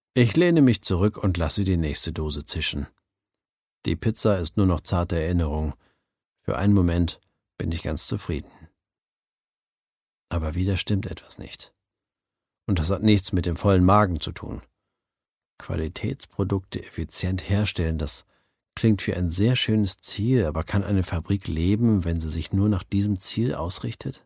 Ich lehne mich zurück und lasse die nächste Dose zischen. Die Pizza ist nur noch zarte Erinnerung. Für einen Moment bin ich ganz zufrieden. Aber wieder stimmt etwas nicht. Und das hat nichts mit dem vollen Magen zu tun. Qualitätsprodukte effizient herstellen, das klingt wie ein sehr schönes Ziel, aber kann eine Fabrik leben, wenn sie sich nur nach diesem Ziel ausrichtet?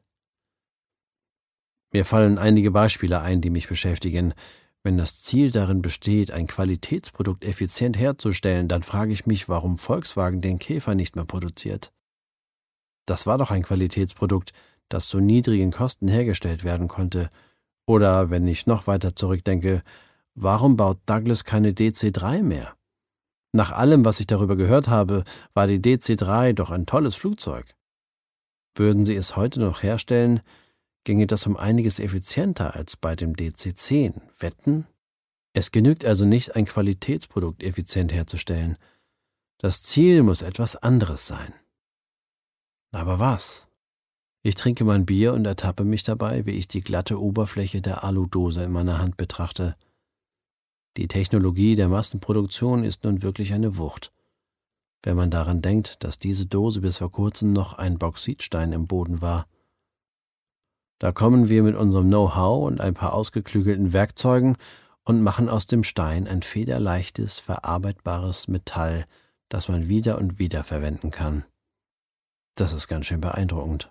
Mir fallen einige Beispiele ein, die mich beschäftigen. Wenn das Ziel darin besteht, ein Qualitätsprodukt effizient herzustellen, dann frage ich mich, warum Volkswagen den Käfer nicht mehr produziert. Das war doch ein Qualitätsprodukt, das zu niedrigen Kosten hergestellt werden konnte. Oder, wenn ich noch weiter zurückdenke, warum baut Douglas keine DC-3 mehr? Nach allem, was ich darüber gehört habe, war die DC-3 doch ein tolles Flugzeug. Würden sie es heute noch herstellen, ginge das um einiges effizienter als bei dem DC-10. Wetten? Es genügt also nicht, ein Qualitätsprodukt effizient herzustellen. Das Ziel muss etwas anderes sein. Aber was? Ich trinke mein Bier und ertappe mich dabei, wie ich die glatte Oberfläche der Aludose in meiner Hand betrachte. Die Technologie der Massenproduktion ist nun wirklich eine Wucht. Wenn man daran denkt, dass diese Dose bis vor kurzem noch ein Bauxitstein im Boden war. Da kommen wir mit unserem Know-how und ein paar ausgeklügelten Werkzeugen und machen aus dem Stein ein federleichtes, verarbeitbares Metall, das man wieder und wieder verwenden kann. Das ist ganz schön beeindruckend.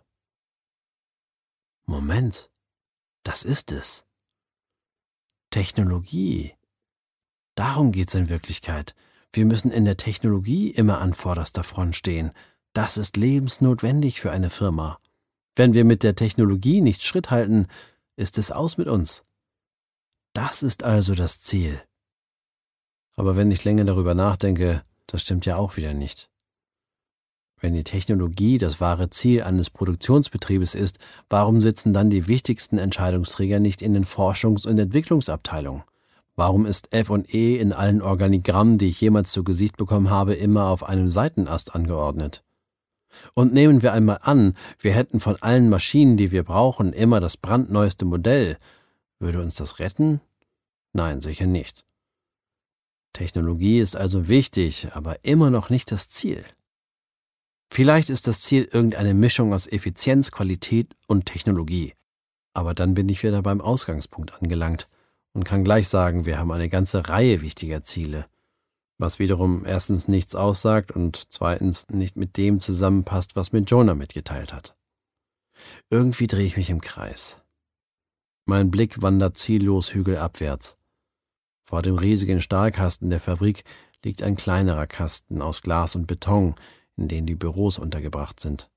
Moment, das ist es. Technologie. Darum geht's in Wirklichkeit. Wir müssen in der Technologie immer an vorderster Front stehen. Das ist lebensnotwendig für eine Firma. Wenn wir mit der Technologie nicht Schritt halten, ist es aus mit uns. Das ist also das Ziel. Aber wenn ich länger darüber nachdenke, das stimmt ja auch wieder nicht. Wenn die Technologie das wahre Ziel eines Produktionsbetriebes ist, warum sitzen dann die wichtigsten Entscheidungsträger nicht in den Forschungs- und Entwicklungsabteilungen? Warum ist F&E in allen Organigrammen, die ich jemals zu Gesicht bekommen habe, immer auf einem Seitenast angeordnet? Und nehmen wir einmal an, wir hätten von allen Maschinen, die wir brauchen, immer das brandneueste Modell. Würde uns das retten? Nein, sicher nicht. Technologie ist also wichtig, aber immer noch nicht das Ziel. Vielleicht ist das Ziel irgendeine Mischung aus Effizienz, Qualität und Technologie. Aber dann bin ich wieder beim Ausgangspunkt angelangt und kann gleich sagen, wir haben eine ganze Reihe wichtiger Ziele, was wiederum erstens nichts aussagt und zweitens nicht mit dem zusammenpasst, was mir Jonah mitgeteilt hat. Irgendwie drehe ich mich im Kreis. Mein Blick wandert ziellos hügelabwärts. Vor dem riesigen Stahlkasten der Fabrik liegt ein kleinerer Kasten aus Glas und Beton, in denen die Büros untergebracht sind.